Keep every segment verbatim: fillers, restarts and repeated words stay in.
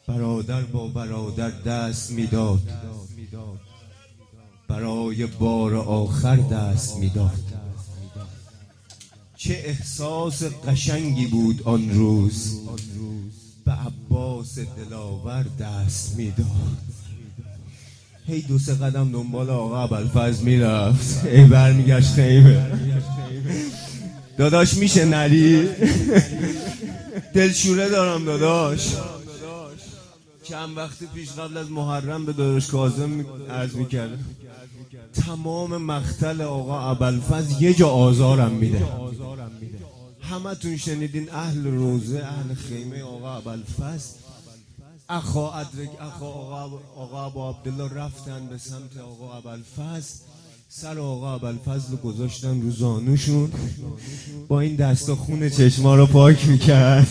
برادر با برادر دست میداد، برای بار آخر دست میداد. چه احساس قشنگی بود آن روز، به عباس دلاور دست میداد. هی دو سه قدم دنبال آقا ابوالفضل میرفت، ای برمیگشت خیمه. داداش میشه نری؟ دلشوره دارم داداش. چند وقت پیش قبل از محرم به داداش کاظم عرض میکردم تمام مقتل آقا ابوالفضل یه جا آزارم میده. همه تون شنیدین اهل روزه، اهل خیمه آقا ابوالفضل، اخا ادرک اخا آقا آقا ابو عبدالله رفتن به سمت آقا ابوالفضل، سر آقا ابوالفضل رو گذاشتن رو زانوشون، با این دستا خون چشما رو پاک میکرد.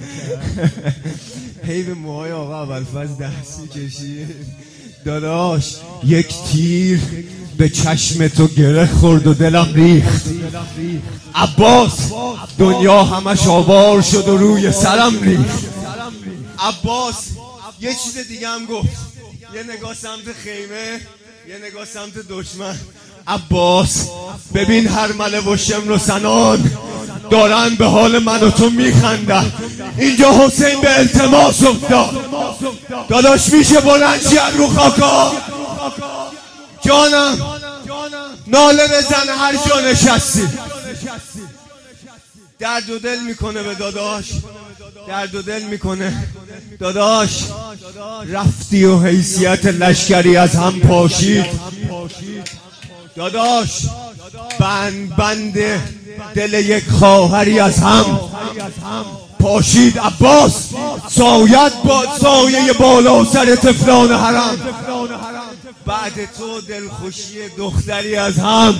هی به موهای آقا ابوالفضل دست میکشید. داداش یک تیر به چشم تو گره خورد و دلم ریخت. عباس دنیا همش آوار شد و روی سرم ریخت. عباس یه چیز دیگه هم گفت، یه نگاه سمت خیمه، یه نگاه سمت دشمن. عباس ببین هرمله و شمر و سنان دارن به حال من و تو میخندن. اینجا حسین به التماس افتاد، داداش میشه بلند شی رو خاکا؟ جانم ناله بزن هر جا نشستی. درد و دل میکنه به داداش، درد و دل میکنه. داداش رفتی و حیثیت لشکری از هم پاشید. داداش بند بند دل یک خواهری از هم پاشید. عباس سایت با سایه بالا سر طفلان حرم. بعد تو دلخوشی دختری از هم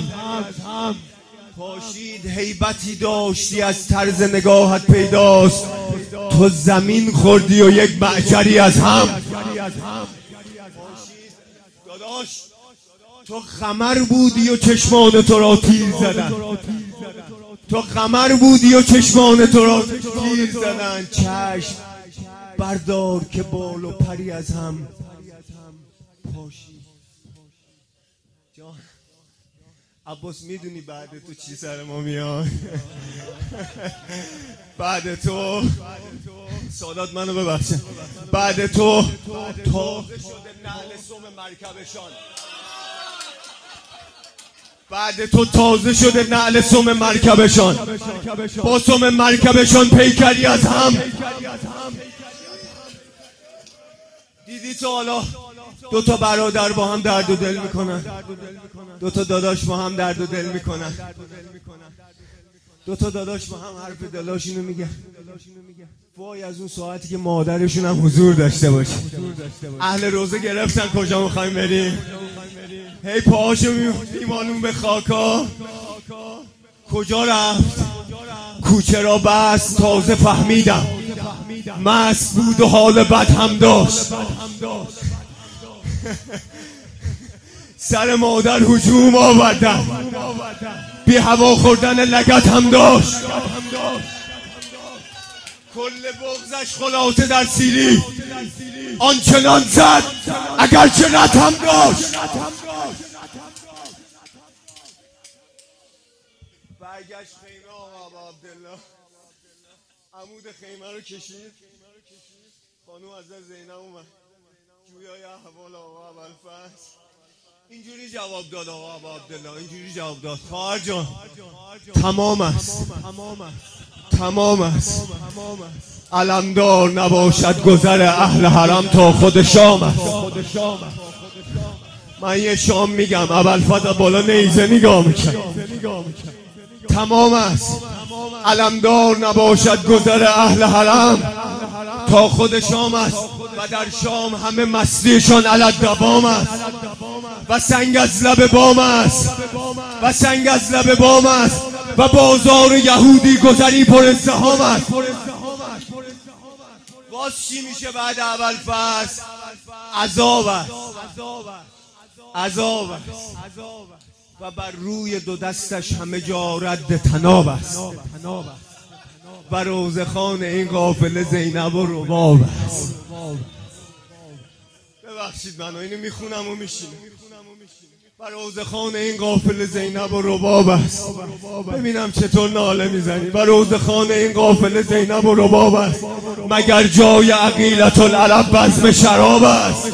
پاشید. هیبتی داشتی از طرز نگاهت پیداست، تو زمین خوردی و یک معجری از هم پاشید. داداش تو خمر بودی و چشمان تو را تیر زدن، تو خمر بودی و چشمان تو را تیر زدن. چشم بردار که بال و پری از هم پاشید. جان عباس میدونی بعد تو چی سر ما میاد؟ بعد تو سادات منو ببخشن، بعد تو تازه شده نعل سم مرکبشان، بعد تو تازه شده نعل سم مرکبشان، با سم مرکبشان پیکری از هم. دیدی تو حالا دو تا برادر با هم درد و دل میکنن، دو تا داداش با هم درد و دل میکنن، دو تا داداش با هم حرف دلاشونو میگن. وای از اون ساعتی که مادرشون هم حضور داشته باشه. اهل روزه گرفتن کجا میخوایم بریم؟ هی پاهاشو میمانون به خاکا. کجا رفت؟ کوچه را بست تازه فهمیدم، مست بود و حال بد هم داشت. سر مادر هجوم آوردن، بی هوا خوردن لگد هم داشت. کل بغزش خلاصه در سیری آنچنان زد اگر چه رد هم داشت. برگشت خیمه آقا ابو عبدالله، عمود خیمه رو کشید. خانوم حضرت زینب اومد جویای احوال آقا ابوالفضل. اینجوری جواب داد آقا ابو عبدالله، اینجوری جواب داد: خواهر جان تمام است، تمام است. علمدار نباشد گذر اهل حرم تا خود شام است. من یه شام میگم، ابوالفضل بالا نیزه نگاه میکرد. تمام است. علمدار نباشد گذر اهل حرم تا خود شام است و در شام همه مستیشان علت دوام است و سنگ از لب بام است و سنگ از لب بام است و بازار یهودی گذری پر ازدحام است. باز چی میشه بعد ابوالفضل؟ عذاب است، عذاب است و بر روی دو دستش همه جا رد طناب است و روزخان این قافله زینب و رباب است. ببخشید منو اینو میخونم و میشینم. بر روزخان این قافله زینب و رباب است. ببینم چطور ناله میزنی. بر روزخان این قافله زینب و رباب است. مگر جای عقیلة العرب بزم شراب است.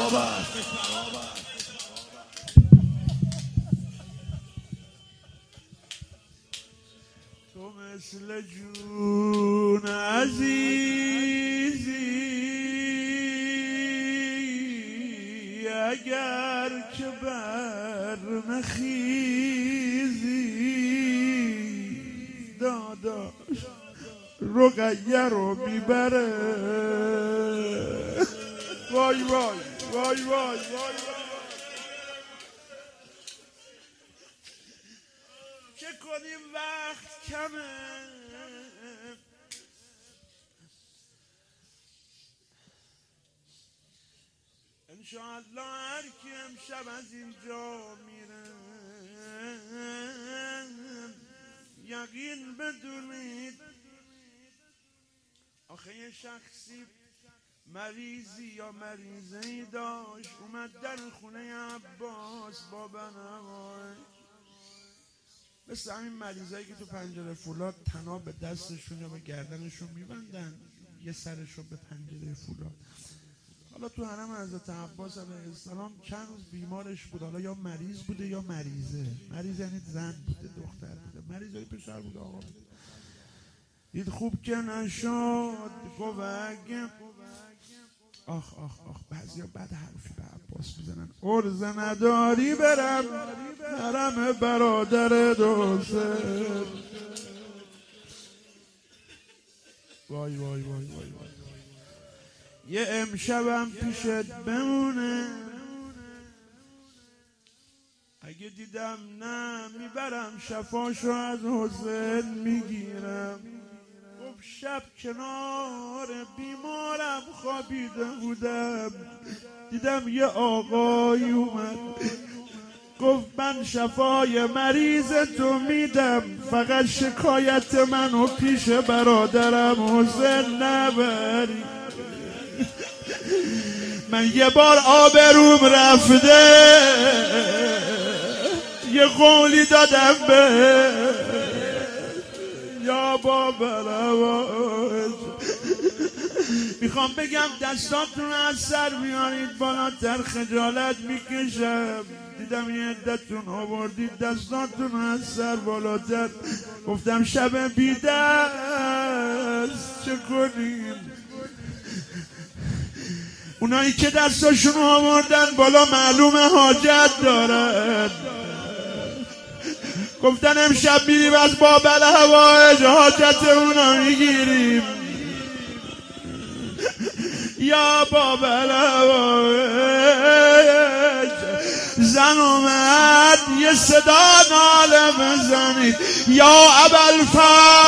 تو مثل جون عزیزی اگر که بر نخیزی داداش رقیه رو میبره. وای وای وای وای وای چه کنیم وقت کمه. انشاءالله هر کی امشب از اینجا میره یقین بدونید آخه یه شخصی مریضی یا مریضه‌ای داشت اومد در خونه عباس با بنوای مثل همین مریضایی که تو پنجره فولاد تناب به دستشون یا به گردنشون میبندن یه سرشو به پنجره فولاد. حالا تو حرم حضرت عباس علیه السلام چند روز بیمارش بود. حالا یا مریض بوده یا مریضه. مریض یعنی زن بوده دختر بوده. مریض یعنی پسر بوده آقا. دید خوب که نشد گفت اگه آخ آخ آخ بعضی ها بد حرفی به عباس میزنن. عرضه نداری برم حرم برادر دوست. وای وای وای وای وای یه امشبم پیشت بمونه اگه دیدم نه میبرم شفاشو از حسین میگیرم. خب شب کنار بیمارم خوابیده بودم دیدم یه آقای اومد گفت من شفای مریض تو میدم فقط شکایت منو پیش برادرم حسین نبری. من یه بار آبروم رفته یه قولی دادم به یا بابا رواج. میخوام بگم دستاتون از سر بیارید بالاتر خجالت میکشم. دیدم یه عدتون آوردید دستاتون از سر بالاتر. گفتم شب بی دست چه کنیم. اونایی که دستاشون آوردن بالا معلومه حاجت دارن. گفتن امشب میریم از بابل هوایج حاجت اونا میگیریم. یا بابل هوایج زن اومد یه صدا ناله بزنید یا ابوالفضل